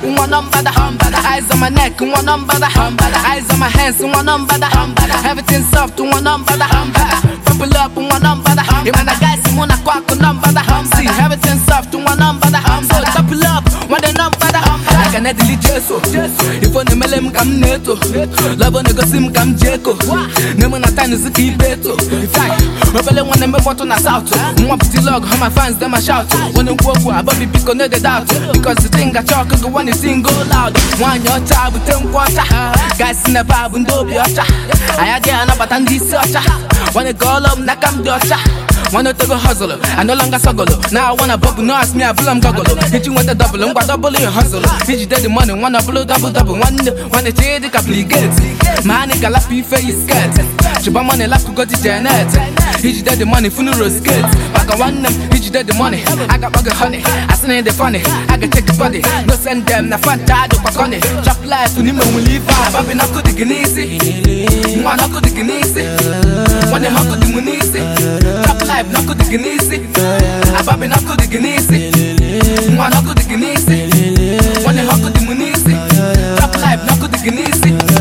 one number the eyes on my neck, one number the eyes on my hands, one number the everything soft, one number the purple up, one number the even the guys in one quack, number the see everything soft, one number the so double up, one the number the I can delete Jesu. If on the melem come neto, love on the gosim come Jeko. Nemo na time is keep beto. Rebel one number button us out. One pretty log, how my fans them a shout. When you walk, Bobby pick on the doubt. Because the thing I talk, go one thing go loud. One your child with 10 quarter. Guys in the pub and do biota. I had the but and this when it go up, Nakam Dota. Wanna take a hustle, I no longer struggle. Now I wanna bubble, no ask me, I pull them goggle. Hit you with the double, and double in hustle. Hit you the money, wanna blow double, wanna take the gates. Man, it got face skirt. Chuba money, lap to go to Janet. Hit you the money, funeral skirts. Back on one, hit you the money. I got bugger honey, I send the funny. I can take the body, no send them, na fun tide up on it. Chop life, when you leave, I've been up to the Guineas. One up to the Guineas. One them up to the Munisi. Chop life, not to the Guineas. I've been up to the Guineas. One up to the Guineas. One them up to the Munisi. Chop life, not to the Guineas.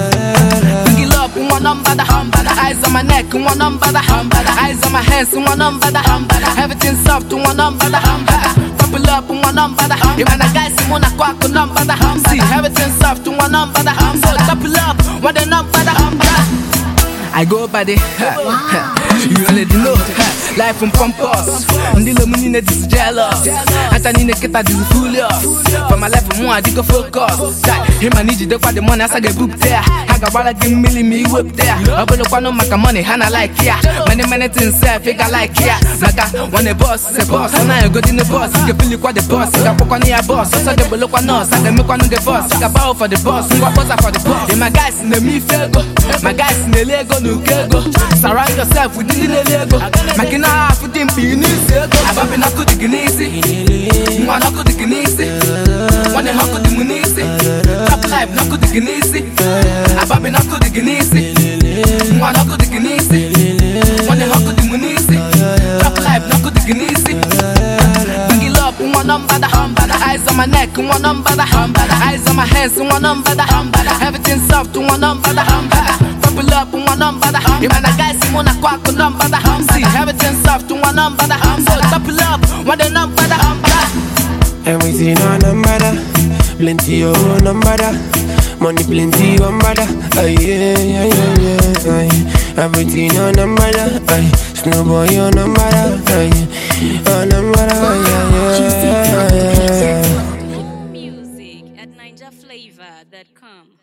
Bring it up, one number the eyes on my neck, one number the eyes on my hands, one number the everything soft, one number the purple up, one number the even the guys in one quack, number the see everything soft, one number the so double up, one the number the I go by the you already know life from Pompous. Ndilo munine this jealous. Ata nine keta this furious. For my life more I dig a focus. Him I need you the money as I get booked there. I got what I give me whip there. I better no make money and I like here. Many things say figure like here. Maka when the boss is a boss. And I go in the boss. You can feel like the boss. I walk on the boss. So they will look on us. I can make one the boss. I can bow for the boss. I boss for the boss. And my guys in the me fago. My guys in the Lego no go. Surround yourself within the Lego. Making half of them be new. I've been up to the Guineas. One up to the Guineas. One up to the Munisi. Top life, not to the Guineas. I've been up to the Guineas. One up to the Guineas. One up to the Munisi. Top life, not to the Guineas. Bring it up, one number the eyes on my neck, one number the eyes on my hands, one number the everything soft, one number the purple up, one number the even the guys in one quack, number the see everything soft, one number the so double up, one the number the everything on number plenty of number money plenty on number yeah. Everything on number snowboy on number Music at NinjaFlavor.com.